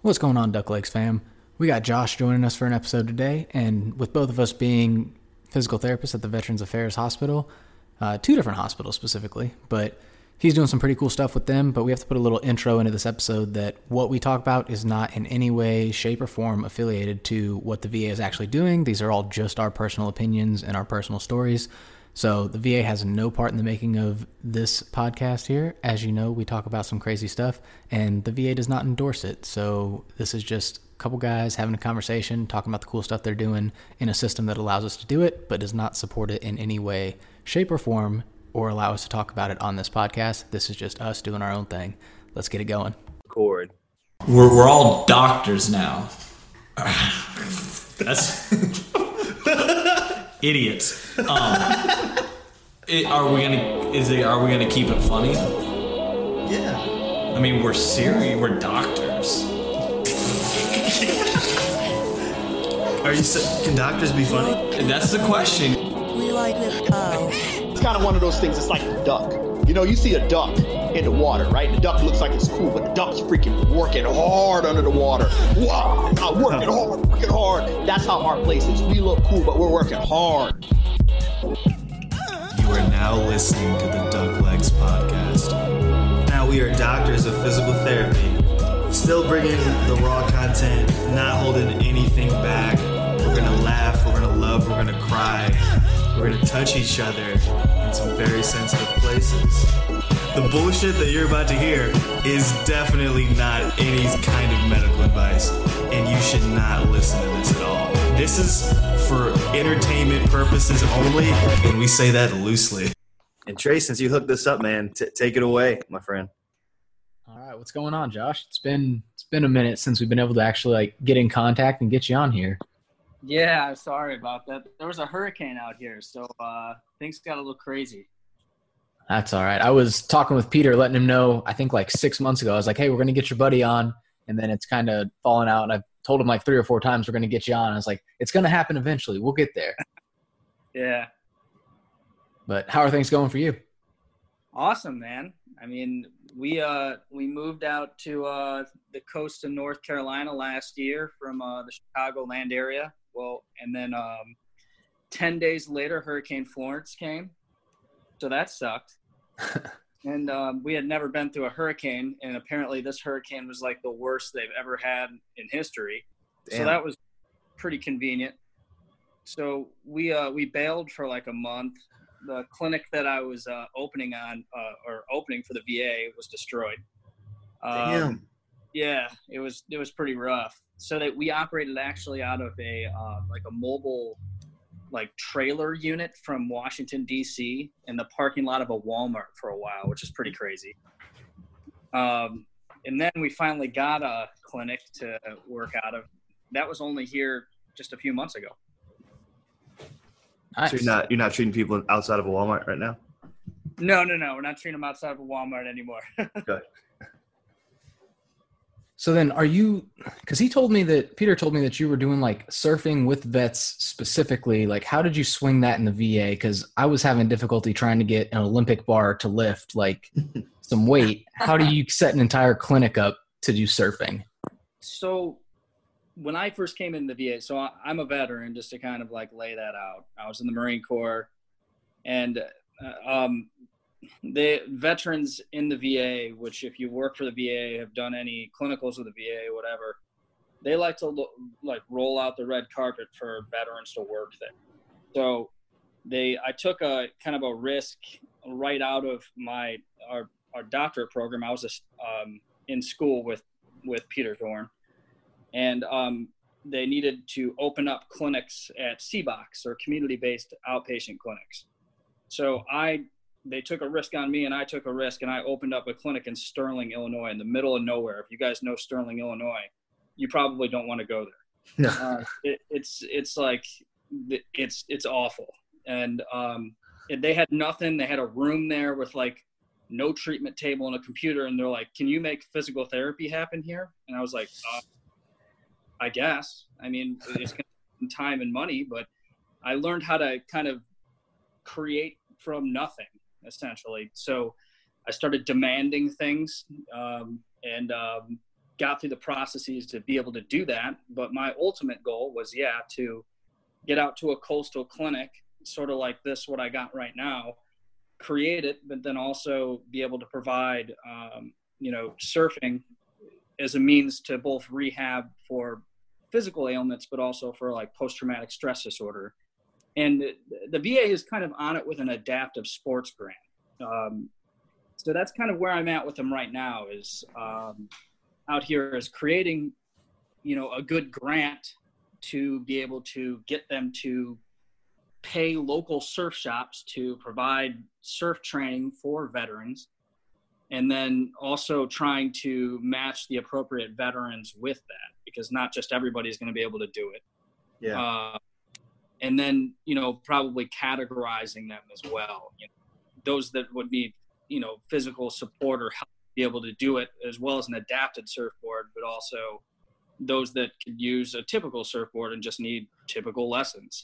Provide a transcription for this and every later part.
What's going on, Duck Lakes fam? We got Josh joining us for an episode today, and with both of us being physical therapists at the Veterans Affairs Hospital, two different hospitals specifically, but he's doing some pretty cool stuff with them, but we have to put a little intro into this episode that what we talk about is not in any way, shape, or form affiliated to what the VA is actually doing. These are all just our personal opinions and our personal stories. So the VA has no part in the making of this podcast here. As you know, we talk about some crazy stuff, and the VA does not endorse it. So this is just a couple guys having a conversation, talking about the cool stuff they're doing in a system that allows us to do it, but does not support it in any way, shape, or form, or allow us to talk about it on this podcast. This is just us doing our own thing. Let's get it going. Record. We're all doctors now. That's idiots. Are we gonna keep it funny? Yeah. I mean, we're serious. We're doctors. Can doctors be funny? That's the question. We like this cow. It's kind of one of those things. It's like a duck. You know, you see a duck in the water, right? And the duck looks like it's cool, but the duck's freaking working hard under the water. Wow, working hard. That's how our place is. We look cool, but we're working hard. You are now listening to the Duck Legs Podcast. Now we are doctors of physical therapy, still bringing the raw content, not holding anything back. We're gonna laugh, we're gonna love, we're gonna cry, we're gonna touch each other in some very sensitive places. The bullshit that you're about to hear is definitely not any kind of medical advice, and you should not listen to this at all. This is for entertainment purposes only, and we say that loosely. And Trey, since you hooked this up, man, take it away, my friend. All right, what's going on, Josh? It's been a minute since we've been able to actually get in contact and get you on here. Yeah, I'm sorry about that. There was a hurricane out here, so things got a little crazy. That's all right. I was talking with Peter, letting him know, I think 6 months ago, I was like, hey, we're going to get your buddy on. And then it's kind of fallen out. And I've told him 3 or 4 times we're going to get you on. I was like, it's going to happen eventually. We'll get there. Yeah. But how are things going for you? Awesome, man. I mean, we moved out to the coast of North Carolina last year from the Chicagoland area. Well, and then 10 days later, Hurricane Florence came. So that sucked. And we had never been through a hurricane, and apparently this hurricane was the worst they've ever had in history. Damn. So that was pretty convenient. So we bailed for a month. The clinic that I was opening for the VA was destroyed. Damn. Yeah, it was pretty rough. So that we operated actually out of a mobile trailer unit from Washington, D.C. in the parking lot of a Walmart for a while, which is pretty crazy. And then we finally got a clinic to work out of. That was only here just a few months ago. Nice. So you're not treating people outside of a Walmart right now? No. We're not treating them outside of a Walmart anymore. Good. So then because Peter told me that you were doing surfing with vets specifically. How did you swing that in the VA? Because I was having difficulty trying to get an Olympic bar to lift some weight. How do you set an entire clinic up to do surfing? So when I first came in the VA, so I'm a veteran, just to kind of lay that out. I was in the Marine Corps, and the veterans in the VA, which if you work for the VA, have done any clinicals with the VA, whatever, they like to roll out the red carpet for veterans to work there. So I took a kind of a risk right out of our doctorate program. I was in school with Peter Thorne, and they needed to open up clinics at CBOCs, or community-based outpatient clinics. So they took a risk on me, and I took a risk, and I opened up a clinic in Sterling, Illinois, in the middle of nowhere. If you guys know Sterling, Illinois, you probably don't want to go there. No. It's awful. And they had nothing. They had a room there with no treatment table and a computer, and they're like, can you make physical therapy happen here? And I was like, I guess. I mean, it's going to take time and money, but I learned how to kind of create from nothing, essentially. So I started demanding things and got through the processes to be able to do that. But my ultimate goal was, to get out to a coastal clinic, sort of like this, what I got right now, create it, but then also be able to provide, surfing as a means to both rehab for physical ailments, but also for like post-traumatic stress disorder. And the VA is kind of on it with an adaptive sports grant. So that's kind of where I'm at with them right now, is out here is creating, a good grant to be able to get them to pay local surf shops to provide surf training for veterans, and then also trying to match the appropriate veterans with that, because not just everybody's going to be able to do it. Yeah. And then, probably categorizing them as well. Those that would need, physical support or help to be able to do it, as well as an adapted surfboard, but also those that could use a typical surfboard and just need typical lessons.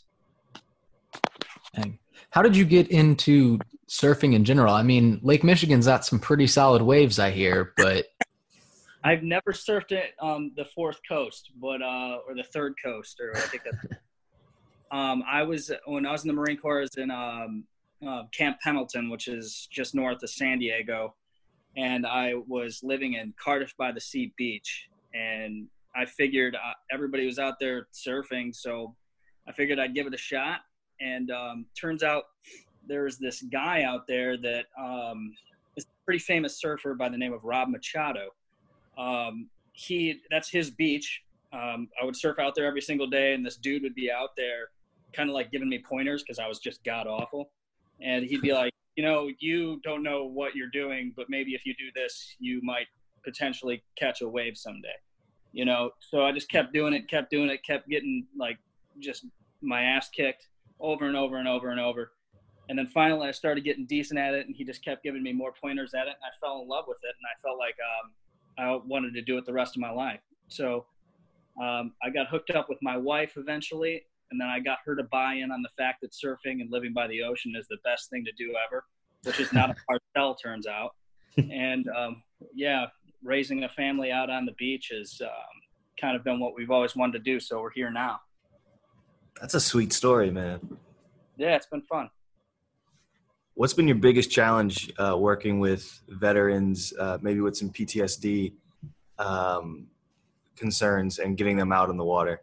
And how did you get into surfing in general? I mean, Lake Michigan's got some pretty solid waves, I hear, but I've never surfed it on the fourth coast, but or the third coast, or I think that's. When I was in the Marine Corps, I was in Camp Pendleton, which is just north of San Diego, and I was living in Cardiff by the Sea Beach, and I figured everybody was out there surfing, so I figured I'd give it a shot. And turns out there was this guy out there that is a pretty famous surfer by the name of Rob Machado. That's his beach. I would surf out there every single day, and this dude would be out there kind of like giving me pointers because I was just god awful. And he'd be like, you don't know what you're doing, but maybe if you do this, you might potentially catch a wave someday. So I just kept doing it, kept getting like just my ass kicked over and over and over and over. And then finally I started getting decent at it, and he just kept giving me more pointers at it. And I fell in love with it, and I felt like I wanted to do it the rest of my life. So I got hooked up with my wife eventually, and then I got her to buy in on the fact that surfing and living by the ocean is the best thing to do ever, which is not a hard sell, turns out. And raising a family out on the beach has kind of been what we've always wanted to do. So we're here now. That's a sweet story, man. Yeah, it's been fun. What's been your biggest challenge working with veterans, maybe with some PTSD concerns, and getting them out in the water?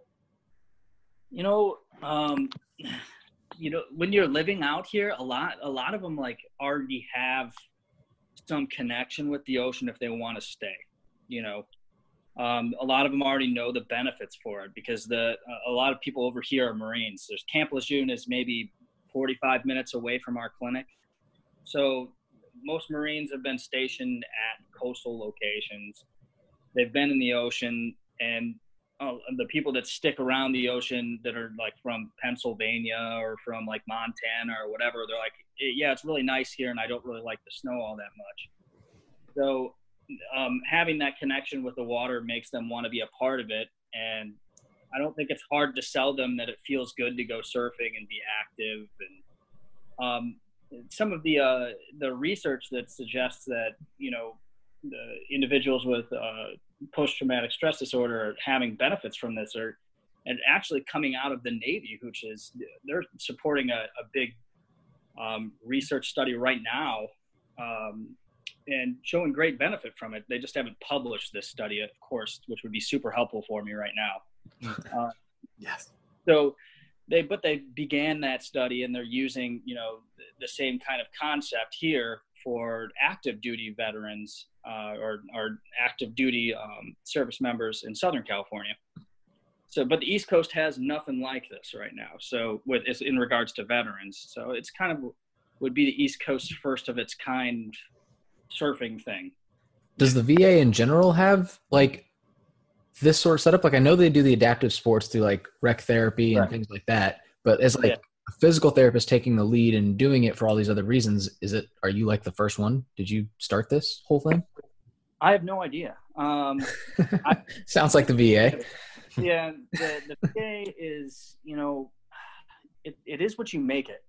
When you're living out here, a lot of them like already have some connection with the ocean if they want to stay. A lot of them already know the benefits for it, because a lot of people over here are Marines. There's Camp Lejeune is maybe 45 minutes away from our clinic. So most Marines have been stationed at coastal locations. They've been in the ocean, and the people that stick around the ocean that are like from Pennsylvania or from like Montana or whatever, they're like, yeah, it's really nice here, and I don't really like the snow all that much. So having that connection with the water makes them want to be a part of it. And I don't think it's hard to sell them that it feels good to go surfing and be active. And some of the research that suggests that, the individuals with post-traumatic stress disorder are having benefits from this and actually coming out of the Navy, which is, they're supporting a big research study right now, and showing great benefit from it. They just haven't published this study, of course, which would be super helpful for me right now. Yes. So they began that study, and they're using, the same kind of concept here for active duty veterans or active duty service members in Southern California. So, but the East Coast has nothing like this right now. So it's in regards to veterans. So it's kind of would be the East Coast first of its kind surfing thing. Does the VA in general have like this sort of setup? Like I know they do the adaptive sports through like rec therapy and things like that, but as like a physical therapist taking the lead and doing it for all these other reasons, are you like the first one? Did you start this whole thing? I have no idea. Sounds like the VA. Yeah, the VA is, it is what you make it.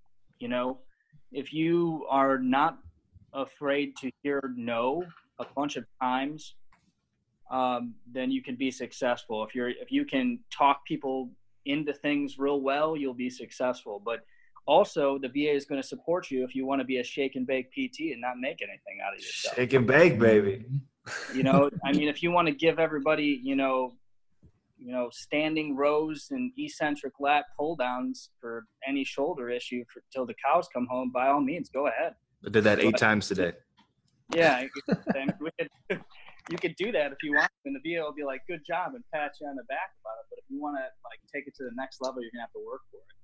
If you are not afraid to hear no a bunch of times, then you can be successful. If you can talk people into things real well, you'll be successful. But also, the VA is going to support you if you want to be a shake and bake PT and not make anything out of yourself. Shake and bake, baby. You know, I mean, if you want to give everybody, you know, standing rows and eccentric lat pull downs for any shoulder issue till the cows come home, by all means, go ahead. I did that 8 times today. Yeah, you could do that if you want, and the VA will be like, "Good job," and pat you on the back about it. But if you want to like take it to the next level, you're gonna have to work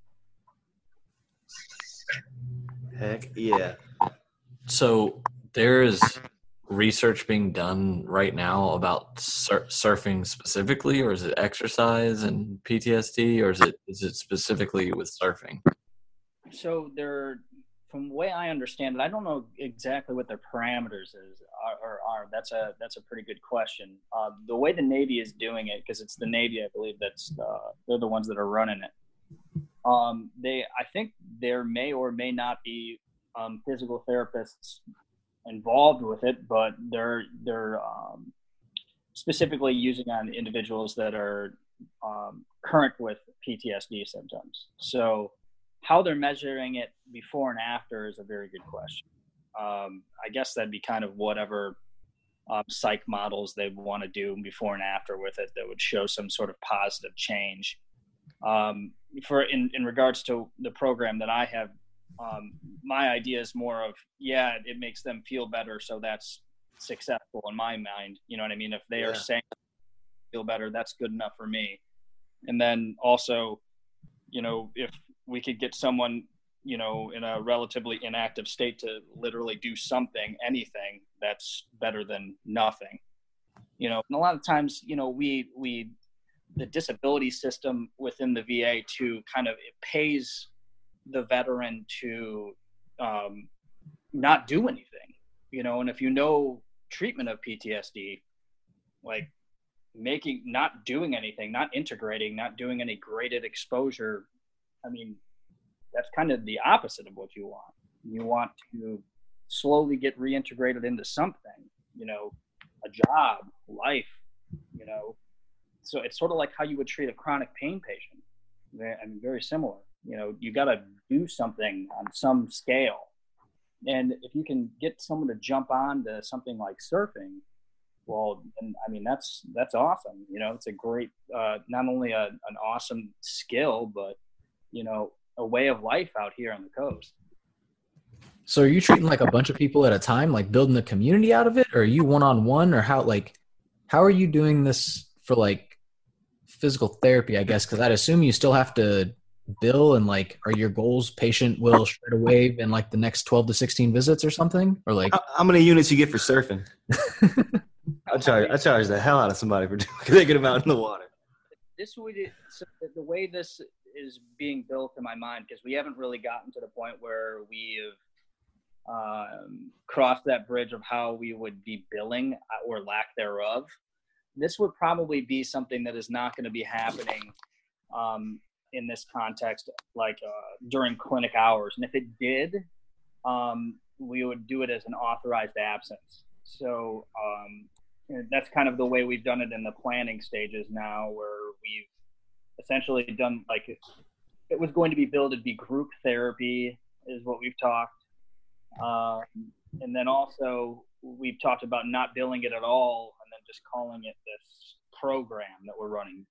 for it. Heck yeah. So there is research being done right now about surfing specifically, or is it exercise and PTSD, or is it specifically with surfing? So from the way I understand it, I don't know exactly what their parameters are. That's a pretty good question. The way the Navy is doing it, because it's the Navy, I believe they're the ones that are running it. I think there may or may not be physical therapists involved with it, but they're specifically using on individuals that are current with PTSD symptoms. So how they're measuring it before and after is a very good question. I guess that'd be kind of whatever psych models they want to do before and after with it that would show some sort of positive change. In regards to the program that I have, my idea is more of, it makes them feel better, so that's successful in my mind. You know what I mean? If they are saying feel better, that's good enough for me. And then also, you know, if we could get someone, you know, in a relatively inactive state to literally do something, anything, that's better than nothing. You know, and a lot of times, you know, the disability system within the VA it pays the veteran to not do anything, you know, and if you know treatment of PTSD, like not doing anything, not integrating, not doing any graded exposure, I mean, that's kind of the opposite of what you want. You want to slowly get reintegrated into something, you know, a job, life, you know. So it's sort of like how you would treat a chronic pain patient. I mean, very similar. You know, you got to do something on some scale. And if you can get someone to jump on to something like surfing, well, then, I mean, that's awesome. You know, it's a great, not only an awesome skill, but, you know, a way of life out here on the coast. So are you treating like a bunch of people at a time, like building a community out of it? Or are you one-on-one, or how are you doing this for like physical therapy, I guess? Cause I'd assume you still have to bill, and like, are your goals patient will shred a wave in like the next 12 to 16 visits or something? Or like, how many units you get for surfing? I charge the hell out of somebody for taking them out in the water. So the way this is being built in my mind, because we haven't really gotten to the point where we have crossed that bridge of how we would be billing or lack thereof. This would probably be something that is not going to be happening in this context, like during clinic hours. And if it did, we would do it as an authorized absence. So that's kind of the way we've done it in the planning stages now, where we've essentially done, like, it was going to be billed, it'd be group therapy is what we've talked. And then also we've talked about not billing it at all and then just calling it this program that we're running.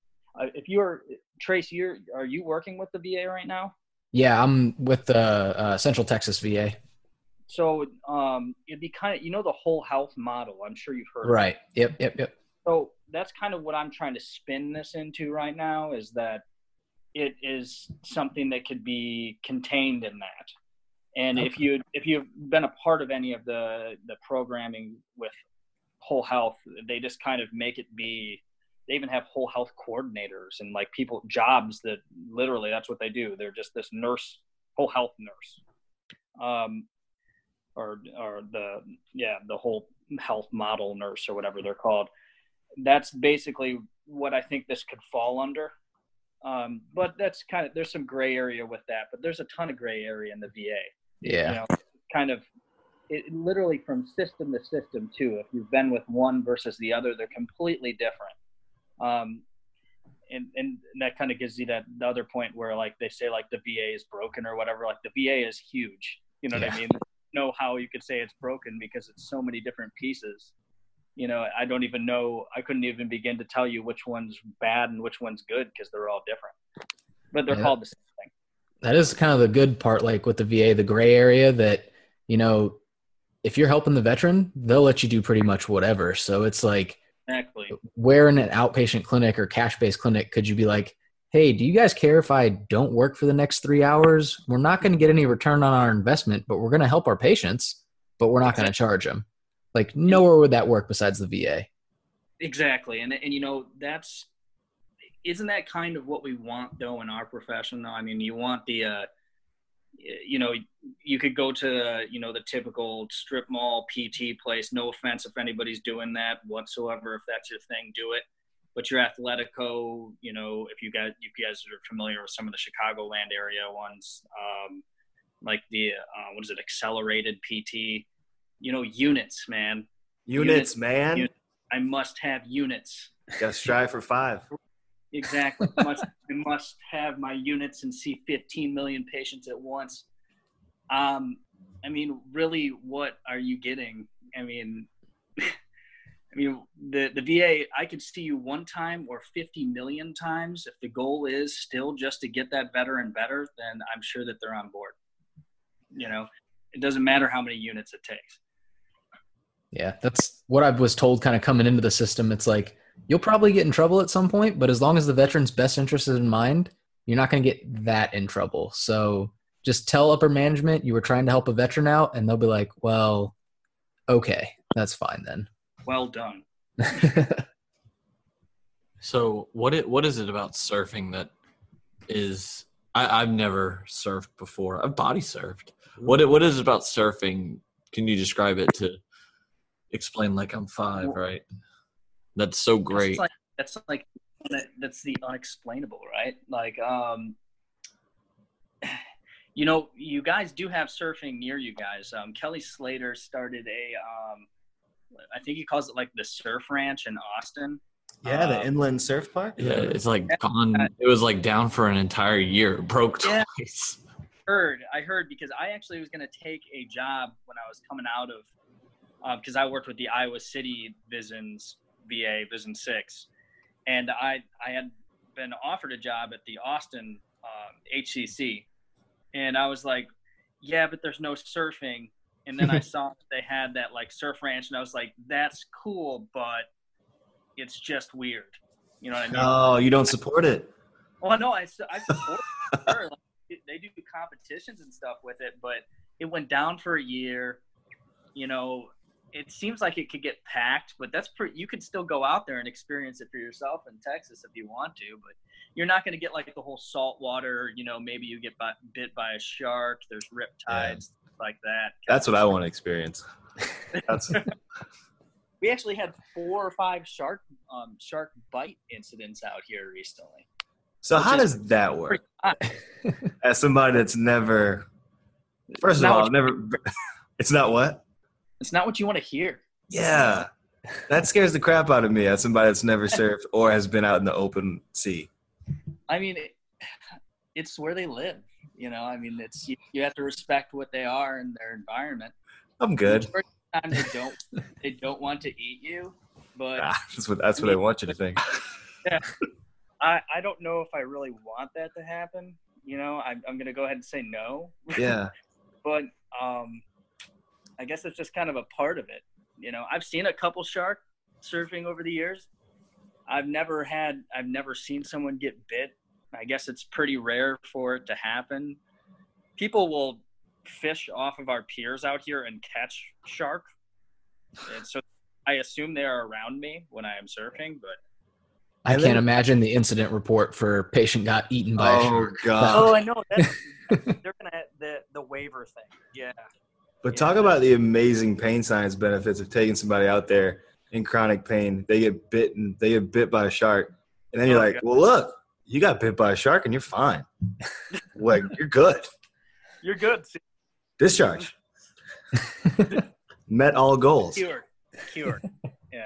Trace, are you working with the VA right now? Yeah, I'm with the Central Texas VA. So it'd be kind of, you know, the whole health model. I'm sure you've heard. Right. Of it. Yep. So that's kind of what I'm trying to spin this into right now, is that it is something that could be contained in that. And if you've been a part of any of the programming with whole health, they just kind of make it be. They even have whole health coordinators and like jobs that literally that's what they do. They're just this nurse, whole health nurse, or the whole health model nurse or whatever they're called. That's basically what I think this could fall under. But that's there's some gray area with that, but there's a ton of gray area in the VA. Yeah. You know, kind of it literally from system to system too. If you've been with one versus the other, they're completely different. And that kind of gives you the other point where like they say like the VA is broken or whatever. Like the VA is huge. You know what I mean? Know how you could say it's broken because it's so many different pieces. You know, I don't even know. I couldn't even begin to tell you which one's bad and which one's good because they're all different. But they're called the same thing. That is kind of the good part, like with the VA, the gray area that, you know, if you're helping the veteran, they'll let you do pretty much whatever. So it's like, exactly. Where in an outpatient clinic or cash-based clinic could you be like, hey, do you guys care if I don't work for the next 3 hours? We're not going to get any return on our investment, but we're going to help our patients, but we're not going to charge them. Like nowhere would that work besides the VA. Exactly. And you know, isn't that kind of what we want though in our profession though? I mean, you want the, you know, you could go to, you know, the typical strip mall PT place. No offense if anybody's doing that whatsoever. If that's your thing, do it. But your Athletico, you know, if you guys are familiar with some of the Chicagoland area ones, like the, what is it? Accelerated PT, you know, units, man. Units, man. I must have units. Gotta strive for 5. Exactly. I must have my units and see 15 million patients at once. I mean, really, what are you getting? I mean, the VA, I could see you one time or 50 million times. If the goal is still just to get that veteran better, then I'm sure that they're on board. You know, it doesn't matter how many units it takes. Yeah, that's what I was told kind of coming into the system. It's like, you'll probably get in trouble at some point, but as long as the veteran's best interest is in mind, you're not going to get that in trouble. So just tell upper management you were trying to help a veteran out, and they'll be like, well, okay, that's fine then. Well done. So what is it about surfing that is I've never surfed before. I've body surfed. What is it about surfing? Can you describe it to explain like I'm 5, right? That's so great. That's the unexplainable, right? Like, you know, you guys do have surfing near you guys. Kelly Slater started I think he calls it like the Surf Ranch in Austin. Yeah, the inland surf park. Yeah, it's like gone. It was like down for an entire year. It broke twice. I heard because I actually was going to take a job when I was coming out of, because I worked with the Iowa City VISNs, VA VISN 6, and I had been offered a job at the Austin HCC, and I was like, yeah, but there's no surfing. And then I saw they had that like surf ranch, and I was like, that's cool, but it's just weird. You know what I mean? Oh, you don't support it? Well, no, I support it. Sure. Like, they do competitions and stuff with it, but it went down for a year. You know, it seems like it could get packed, but you could still go out there and experience it for yourself in Texas if you want to, but you're not going to get like the whole saltwater, you know, maybe you get bit by a shark, there's riptides, like that. That's what I want to experience. We actually had 4 or 5 shark bite incidents out here recently. So how does that work? As somebody that's never, first of all, it's not what? It's not what you want to hear. Yeah. That scares the crap out of me as somebody that's never surfed or has been out in the open sea. I mean, it's where they live. You know, I mean, you have to respect what they are in their environment. I'm good. They don't want to eat you, but that's what I want you to think. Yeah, I don't know if I really want that to happen. You know, I'm going to go ahead and say no. Yeah. But I guess it's just kind of a part of it. You know, I've seen a couple shark surfing over the years. I've never seen someone get bit. I guess it's pretty rare for it to happen. People will fish off of our piers out here and catch shark. And so I assume they are around me when I am surfing, but I can't imagine the incident report for patient got eaten by a shark. God. Oh, I know. They're gonna have the waiver thing. Yeah. But talk about the amazing pain science benefits of taking somebody out there in chronic pain. They get bit by a shark, and then you're like, well, look, you got bit by a shark and you're fine. Like, you're good. You're good. Discharge. Met all goals. Cured. Yeah.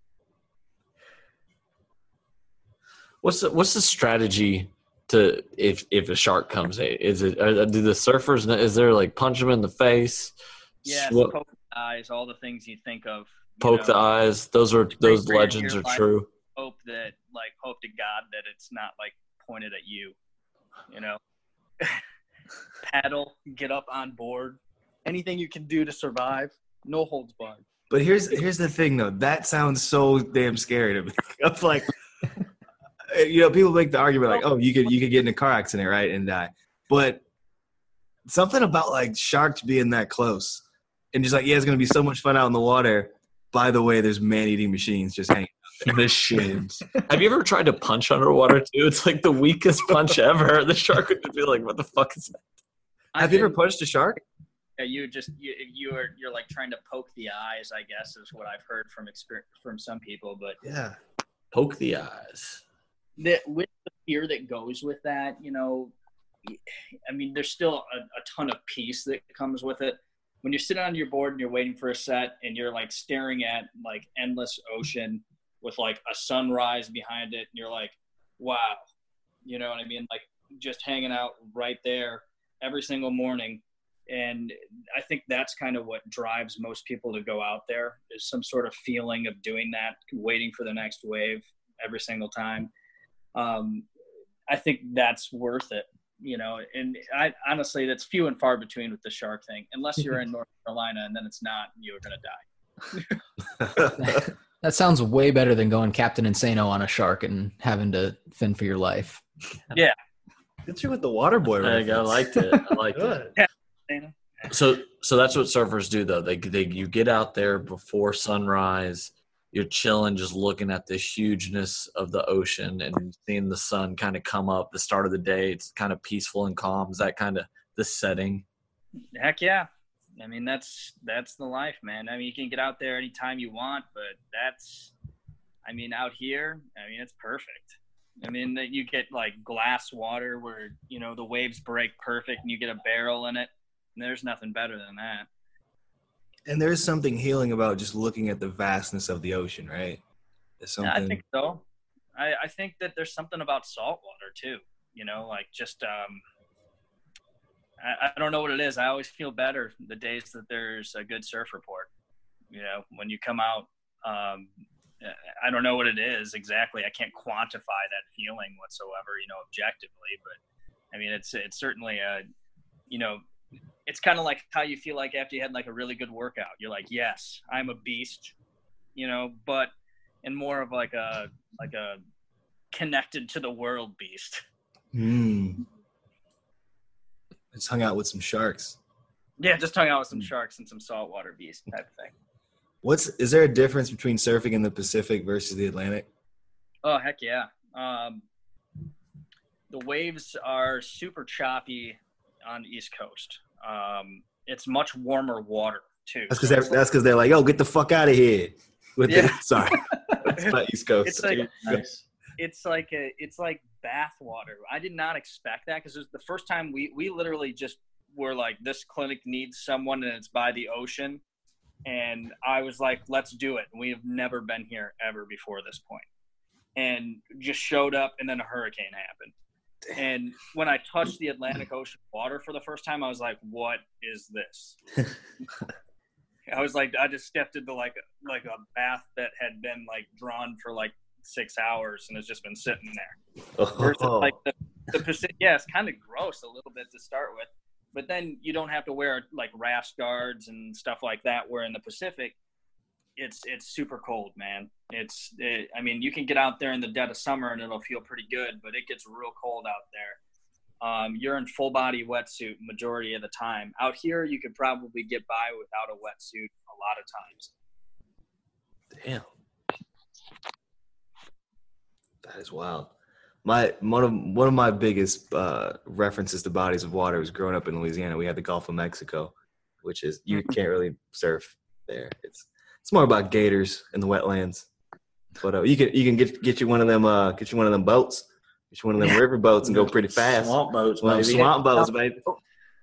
What's the strategy to if a shark comes in? Is it do the surfers? Is there like punch them in the face? Yeah, poke the eyes, all the things you think of. Poke the eyes. Those legends are true. Hope to God that it's not like pointed at you. You know, paddle, get up on board, anything you can do to survive. No holds barred. But here's the thing though. That sounds so damn scary to me. I'm like, people make the argument like, oh, you could get in a car accident, right, and die. But something about like sharks being that close and just like, yeah, it's gonna be so much fun out in the water. By the way, there's man-eating machines just hanging out there. Machines. Have you ever tried to punch underwater too? It's like the weakest punch ever. The shark would just be like, what the fuck is that? Have you ever punched a shark? Yeah, you're like trying to poke the eyes, I guess, is what I've heard from some people. But yeah, poke the eyes. With the fear that goes with that, I mean, there's still a ton of peace that comes with it. When you're sitting on your board and you're waiting for a set and you're like staring at like endless ocean with like a sunrise behind it, and you're like, wow, you know what I mean? Like just hanging out right there every single morning. And I think that's kind of what drives most people to go out there, is some sort of feeling of doing that, waiting for the next wave every single time. I think that's worth it, and I honestly, that's few and far between with the shark thing, unless you're in North Carolina and then it's not, you're going to die. That sounds way better than going Captain Insano on a shark and having to fend for your life. Yeah. Get you with the water boy. I liked it. I liked it. So that's what surfers do though. You get out there before sunrise. You're chilling, just looking at the hugeness of the ocean and seeing the sun kind of come up. The start of the day, it's kind of peaceful and calm. Is that kind of the setting? Heck yeah! I mean, that's the life, man. I mean, you can get out there anytime you want, but out here, it's perfect. I mean, that you get like glass water where the waves break perfect, and you get a barrel in it. There's nothing better than that. And there's something healing about just looking at the vastness of the ocean, right? Yeah, I think so. I think that there's something about salt water too. Like just I don't know what it is. I always feel better the days that there's a good surf report. When you come out, I don't know what it is exactly. I can't quantify that feeling whatsoever, objectively. But I mean, it's certainly it's kind of like how you feel like after you had like a really good workout. You're like, yes, I'm a beast, but in more of like a connected to the world beast. Just hung out with some sharks. Yeah, just hung out with some sharks and some saltwater beast type of thing. Is there a difference between surfing in the Pacific versus the Atlantic? Oh, heck yeah. The waves are super choppy on the East Coast. It's much warmer water too. That's because they're like, "Yo, get the fuck out of here." Sorry, that's my East Coast. It's like bath water. I did not expect that, because it was the first time we literally just were like, this clinic needs someone and it's by the ocean, and I was like, let's do it. We have never been here ever before this point, and just showed up, and then a hurricane happened. And when I touched the Atlantic Ocean water for the first time, I was like, what is this? I was like, I just stepped into like a bath that had been like drawn for like 6 hours and has just been sitting there. Versus like the Pacific, yeah, it's kind of gross a little bit to start with, but then you don't have to wear like rash guards and stuff like that, where in the Pacific, it's super cold, man. I mean, you can get out there in the dead of summer and it'll feel pretty good, but it gets real cold out there. You're in full body wetsuit majority of the time. Out here, you could probably get by without a wetsuit a lot of times. Damn. That is wild. One of my biggest references to bodies of water was growing up in Louisiana. We had the Gulf of Mexico, which is, you can't really surf there. It's more about gators and the wetlands. But you can get you one of them boats, get you one of them river boats and go pretty fast. Swamp boats, baby.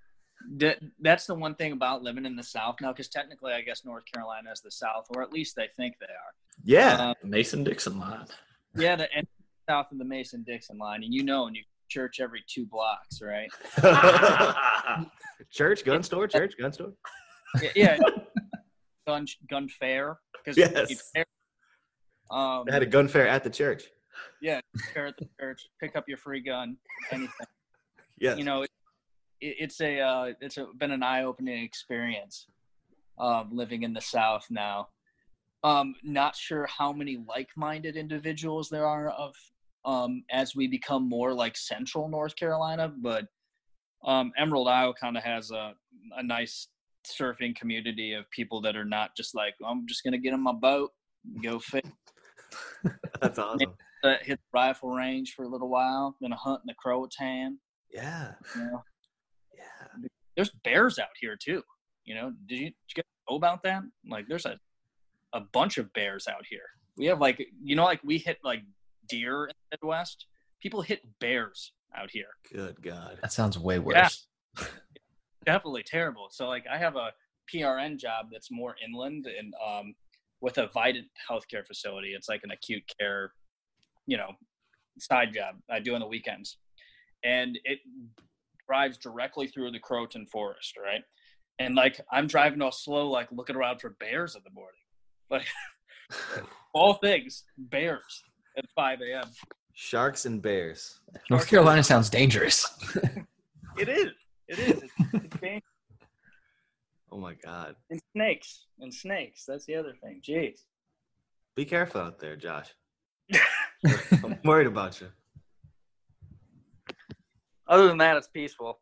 That's the one thing about living in the South now, because technically, I guess North Carolina is the South, or at least they think they are. Yeah. Mason-Dixon line. Yeah, and south of the Mason-Dixon line, and you go to church every 2 blocks, right? Church, gun store. Yeah. Gun fair. Yes. Fair. They had a gun fair at the church. Yeah, fair at the church. Pick up your free gun. Anything. Yes. It's been an eye-opening experience living in the South now. Not sure how many like-minded individuals there are as we become more like central North Carolina, but Emerald Isle kind of has a nice surfing community of people that are not just like, I'm just going to get in my boat, go fish. That's awesome. Hit the rifle range for a little while, going to hunt in the Croatan. Yeah. Yeah. There's bears out here too. Did you guys know about that? Like, there's a bunch of bears out here. We have like we hit like deer in the Midwest. People hit bears out here. Good God. That sounds way worse. Yeah. Definitely terrible. So like, I have a PRN job that's more inland and with a Vidant healthcare facility. It's like an acute care, side job I do on the weekends, and it drives directly through the Croton Forest, right? And like, I'm driving all slow, like looking around for bears in the morning. Like, all things, bears at 5 a.m. Sharks and bears. North Carolina sounds dangerous. It is. It's dangerous. Oh my God. And snakes. That's the other thing. Jeez. Be careful out there, Josh. I'm worried about you. Other than that, it's peaceful.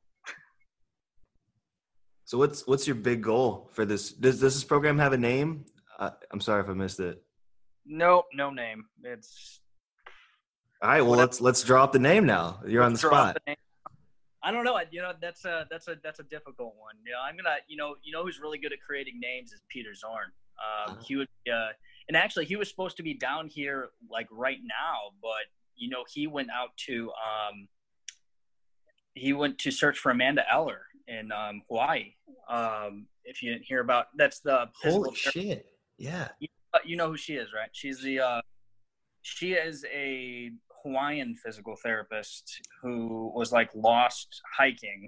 So what's your big goal for this? Does this program have a name? I'm sorry if I missed it. Nope, no name. It's all right. Well, let's draw up the name now. You're on the spot. I don't know. That's a difficult one. I'm gonna. Who's really good at creating names is Peter Zorn. He would. And actually, he was supposed to be down here like right now, but he went out to search for Amanda Eller in Hawaii. If you didn't hear about, that's the holy shit. Yeah. You know who she is, right? She is a Hawaiian physical therapist who was like lost hiking.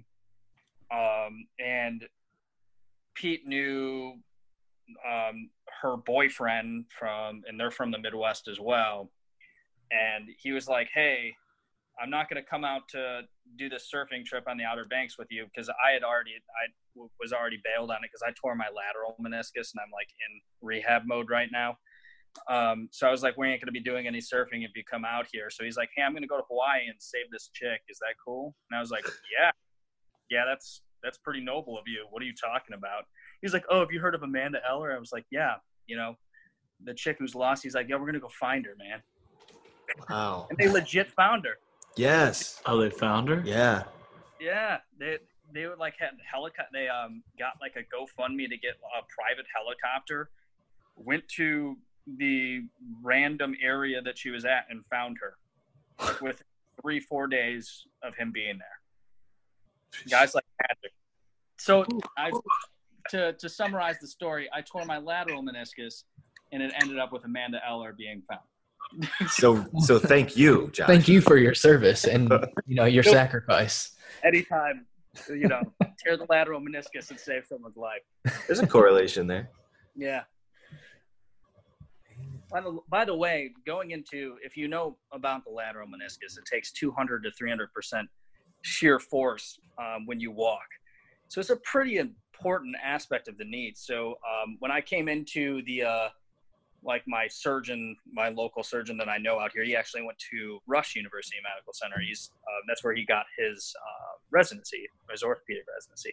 And Pete knew her boyfriend and they're from the Midwest as well. And he was like, hey, I'm not going to come out to do this surfing trip on the Outer Banks with you, because I was already bailed on it because I tore my lateral meniscus and I'm like in rehab mode right now. So I was like, we ain't going to be doing any surfing if you come out here. So he's like, hey, I'm going to go to Hawaii and save this chick. Is that cool? And I was like, yeah, that's pretty noble of you. What are you talking about? He's like, oh, have you heard of Amanda Eller? I was like, yeah, the chick who's lost. He's like, yeah, we're going to go find her, man. Wow. And they legit found her. Yes. Oh, they found her? Yeah. Yeah. They would like had helicopter. They got like a GoFundMe to get a private helicopter, went to the random area that she was at and found her with 3-4 days of him being there. Guys like magic. So to summarize the story, I tore my lateral meniscus and it ended up with Amanda Eller being found. So thank you, Josh. Thank you for your service and your sacrifice. Anytime, tear the lateral meniscus and save someone's life. There's a correlation there. Yeah. By the way, going into, if you know about the lateral meniscus, it takes 200 to 300% shear force when you walk. So it's a pretty important aspect of the knee. So when I came into the my local surgeon that I know out here, he actually went to Rush University Medical Center. That's where he got his residency, his orthopedic residency.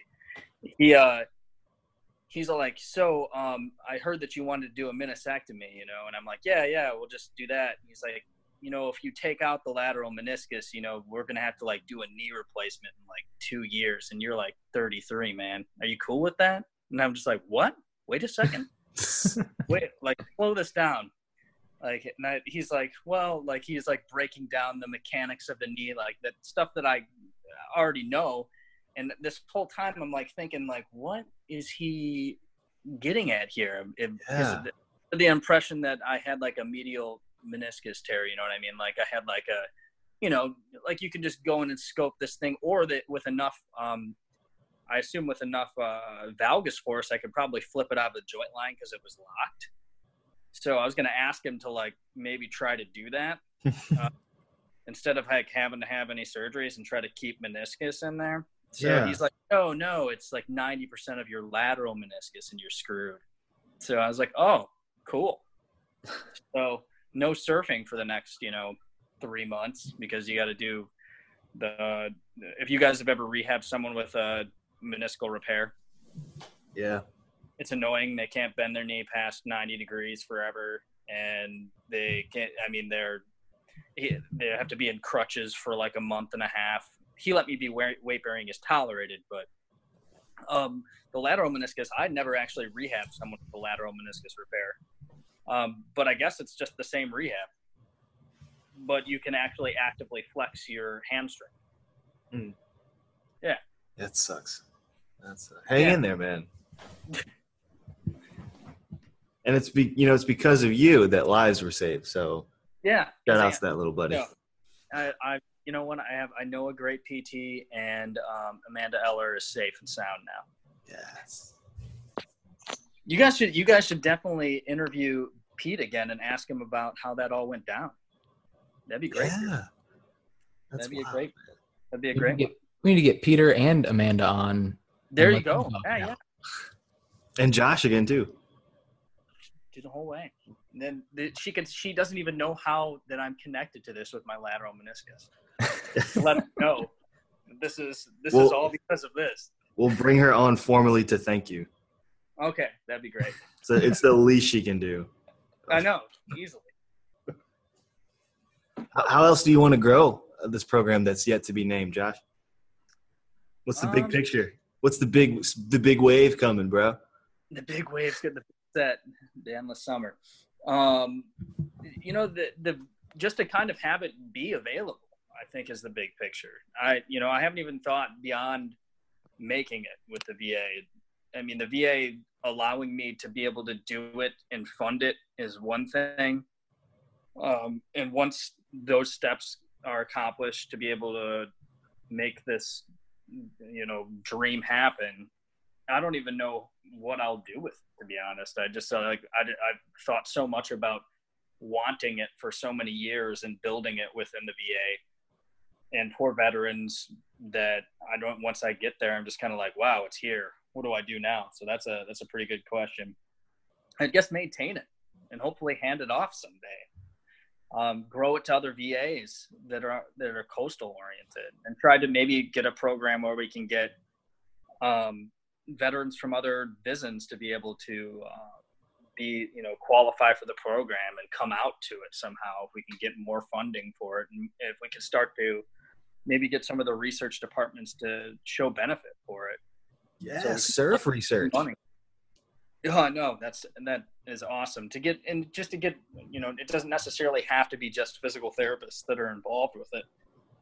He's like, so I heard that you wanted to do a meniscectomy, and I'm like, yeah, we'll just do that. And he's like, if you take out the lateral meniscus, we're going to have to like do a knee replacement in like 2 years. And you're like 33, man. Are you cool with that? And I'm just like, what? Wait a second. Wait, like slow this down. Like, and he's like, well, like he's like breaking down the mechanics of the knee, like that stuff that I already know. And this whole time I'm like thinking like, what is he getting at here? The impression that I had like a medial meniscus tear, you know what I mean? Like I had like a, you know, like you can just go in and scope this thing, or that with enough, I assume with enough valgus force, I could probably flip it out of the joint line because it was locked. So I was going to ask him to like maybe try to do that instead of like having to have any surgeries and try to keep meniscus in there. So he's like, oh no, it's like 90% of your lateral meniscus and you're screwed. So I was like, oh, cool. So no surfing for the next, 3 months, because you got to do if you guys have ever rehabbed someone with a meniscal repair. Yeah. It's annoying. They can't bend their knee past 90 degrees forever. And they can't, they have to be in crutches for like a month and a half. He let me be weight bearing as tolerated, but the lateral meniscus, I never actually rehabbed someone with a lateral meniscus repair. But I guess it's just the same rehab, but you can actually actively flex your hamstring. Mm. Yeah. That sucks. Hang in there, man. And it's it's because of you that lives were saved. So yeah, shout out to that little buddy. I I know a great PT, and Amanda Eller is safe and sound now. Yes. You guys should definitely interview Pete again and ask him about how that all went down. That'd be great. Yeah. That'd be a great one. We need to get Peter and Amanda on. There you go. Yeah. And Josh again too. Do the whole way. And then she doesn't even know how that I'm connected to this with my lateral meniscus. Let her know. This is all because of this. We'll bring her on formally to thank you. Okay, that'd be great. So it's the least she can do. I know, easily. How else do you want to grow this program that's yet to be named, Josh? What's the big picture? What's the big wave coming, bro? The big wave's getting set the endless summer. Just to kind of have it be available, I think, is the big picture. I haven't even thought beyond making it with the VA. I mean, the VA allowing me to be able to do it and fund it is one thing. And once those steps are accomplished to be able to make this, dream happen, I don't even know what I'll do with it, to be honest. I just I've thought so much about wanting it for so many years and building it within the VA and for veterans that once I get there, I'm just kind of like, wow, it's here. What do I do now? So that's a pretty good question. I guess maintain it and hopefully hand it off someday. Grow it to other VAs that are coastal oriented, and try to maybe get a program where we can get veterans from other VISNs to be able to qualify for the program and come out to it somehow. If we can get more funding for it, and if we can start to maybe get some of the research departments to show benefit for it. Yeah, surf research. Money. Oh, no, that is awesome to get, and just to get, it doesn't necessarily have to be just physical therapists that are involved with it.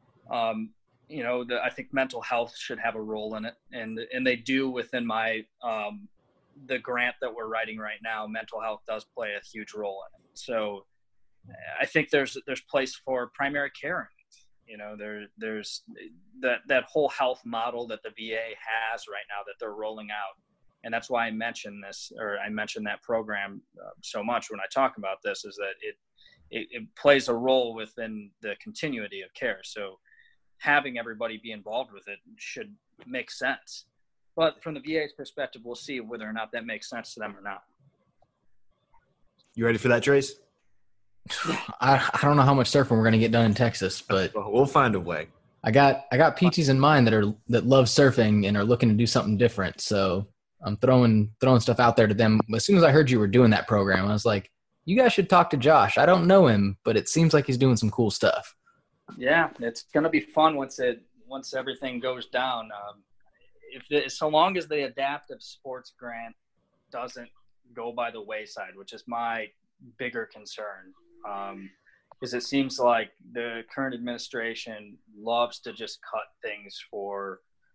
I think mental health should have a role in it, and they do within my the grant that we're writing right now. Mental health does play a huge role in it. So I think there's place for primary care. There's that whole health model that the VA has right now that they're rolling out. And that's why I mention that program so much when I talk about this, is that it plays a role within the continuity of care. So having everybody be involved with it should make sense. But from the VA's perspective, we'll see whether or not that makes sense to them or not. You ready for that, Trace? I don't know how much surfing we're going to get done in Texas, but we'll find a way. I got PTs in mind that love surfing and are looking to do something different. So I'm throwing stuff out there to them. As soon as I heard you were doing that program, I was like, you guys should talk to Josh. I don't know him, but it seems like he's doing some cool stuff. Yeah, it's going to be fun once everything goes down. So long as the adaptive sports grant doesn't go by the wayside, which is my bigger concern, because it seems like the current administration loves to just cut things for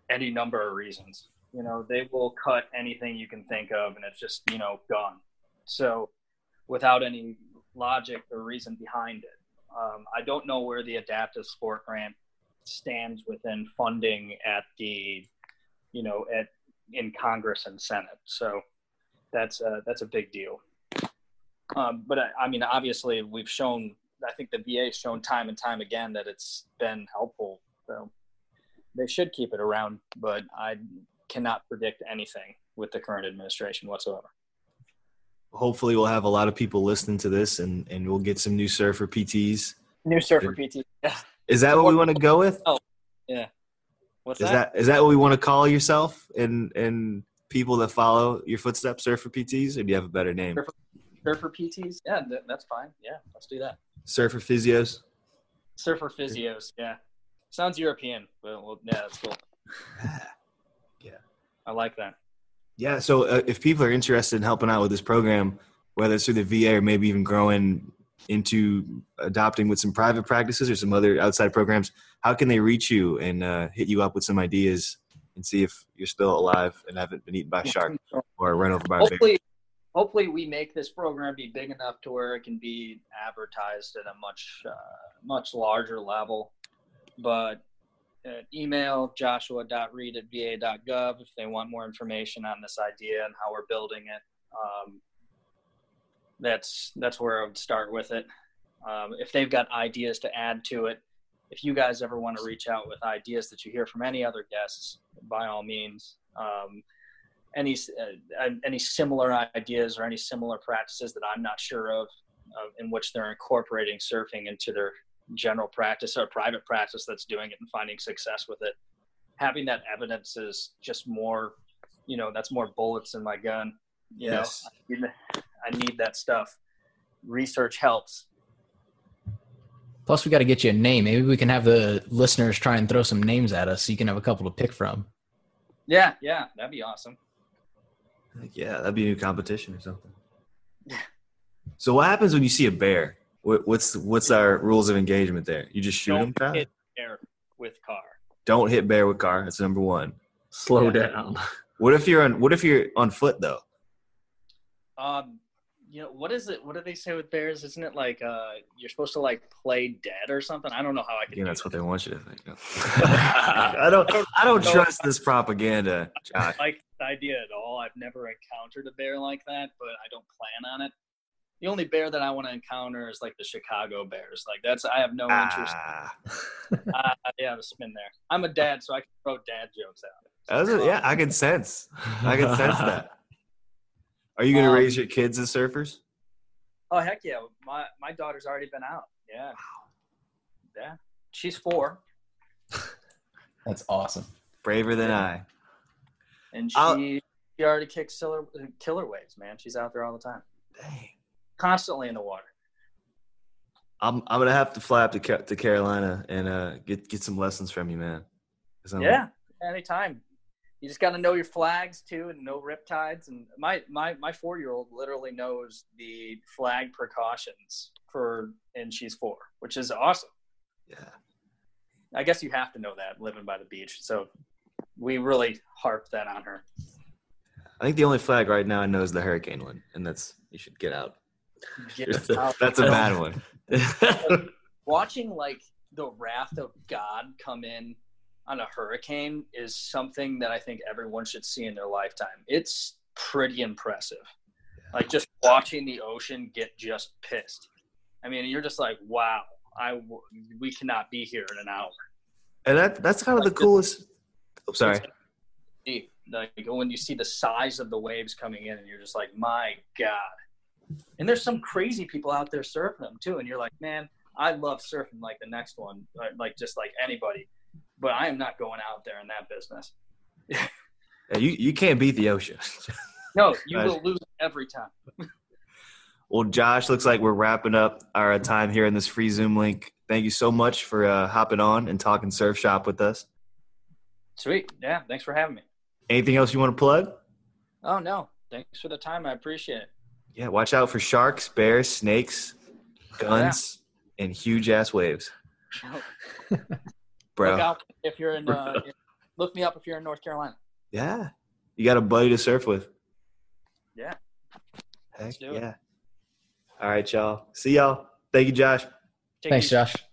any number of reasons. You know, they will cut anything you can think of, and it's just, you know, gone. So without any logic or reason behind it. I don't know where the adaptive sport grant stands within funding at the, you know, in Congress and Senate. So that's a big deal. But I mean, obviously we've shown, I think the VA has shown time and time again that it's been helpful. So they should keep it around, but I cannot predict anything with the current administration whatsoever. Hopefully we'll have a lot of people listening to this and we'll get some new surfer PTs. New surfer PT. Yeah. Is that what we want to go with? Oh, yeah. What's Is that? that what we want to call yourself and people that follow your footsteps, surfer PTs, or do you have a better name? Surfer PTs? Yeah, that's fine. Yeah, let's do that. Surfer physios? Surfer physios, yeah. Sounds European, but yeah, that's cool. Yeah. I like that. Yeah, so if people are interested in helping out with this program, whether it's through the VA or maybe even growing into adopting with some private practices or some other outside programs, how can they reach you and hit you up with some ideas and see if you're still alive and haven't been eaten by a shark or run over by a bear? Hopefully we make this program be big enough to where it can be advertised at a much larger level. But email joshua.reed@va.gov if they want more information on this idea and how we're building it. That's where I would start with it. If they've got ideas to add to it, if you guys ever want to reach out with ideas that you hear from any other guests, by all means. Any similar ideas or any similar practices that I'm not sure of in which they're incorporating surfing into their general practice or private practice that's doing it and finding success with it. Having that evidence is just more, you know, that's more bullets in my gun. You know, I need that stuff. Research helps. Plus, we got to get you a name. Maybe we can have the listeners try and throw some names at us so you can have a couple to pick from. Yeah, that'd be awesome. Yeah, that'd be a new competition or something. So what happens when you see a bear? What's our rules of engagement there? You just shoot them? Don't hit bear with car. Don't hit bear with car. That's number one. Slow down. What if you're on foot though? You know, what is it? What do they say with bears? Isn't it like you're supposed to like play dead or something? I don't know how I can. Yeah, that's what they want you to think. I don't trust this propaganda, Josh. I don't like the idea at all. I've never encountered a bear like that, but I don't plan on it. The only bear that I want to encounter is like the Chicago Bears. Like I have no interest. Yeah, I've been there. I'm a dad, so I can throw dad jokes out. Yeah, I can sense that. Are you going to raise your kids as surfers? Oh, heck yeah. My daughter's already been out. Yeah. Wow. Yeah. She's 4. That's awesome. Braver than I. And she already kicks killer waves, man. She's out there all the time. Dang. Constantly in the water. I'm going to have to fly up to Carolina and get some lessons from you, man. Yeah, anytime. You just got to know your flags too, and know riptides. And my 4-year-old literally knows the flag precautions and she's 4, which is awesome. Yeah. I guess you have to know that living by the beach. So we really harp that on her. I think the only flag right now I know is the hurricane one, and you should get out. That's a bad one. Watching like the wrath of God come in on a hurricane is something that I think everyone should see in their lifetime. It's pretty impressive. Like just watching the ocean get just pissed. I mean, you're just like, wow, we cannot be here in an hour. And that's kind of the coolest. Oh, sorry. Like when you see the size of the waves coming in and you're just like, my God. And there's some crazy people out there surfing them too. And you're like, man, I love surfing like the next one, like just like anybody. But I am not going out there in that business. Yeah, you can't beat the ocean. No, you will lose every time. Well, Josh, looks like we're wrapping up our time here in this free Zoom link. Thank you so much for hopping on and talking surf shop with us. Sweet. Yeah, thanks for having me. Anything else you want to plug? Oh, no. Thanks for the time. I appreciate it. Yeah, watch out for sharks, bears, snakes, guns, and huge-ass waves. Bro. Look out if you're in Look me up if you're in North Carolina. Yeah. You got a buddy to surf with. Yeah. Heck Let's do it. yeah. All right, y'all. See y'all. Thank you, Josh. Take it Thanks, easy. Josh.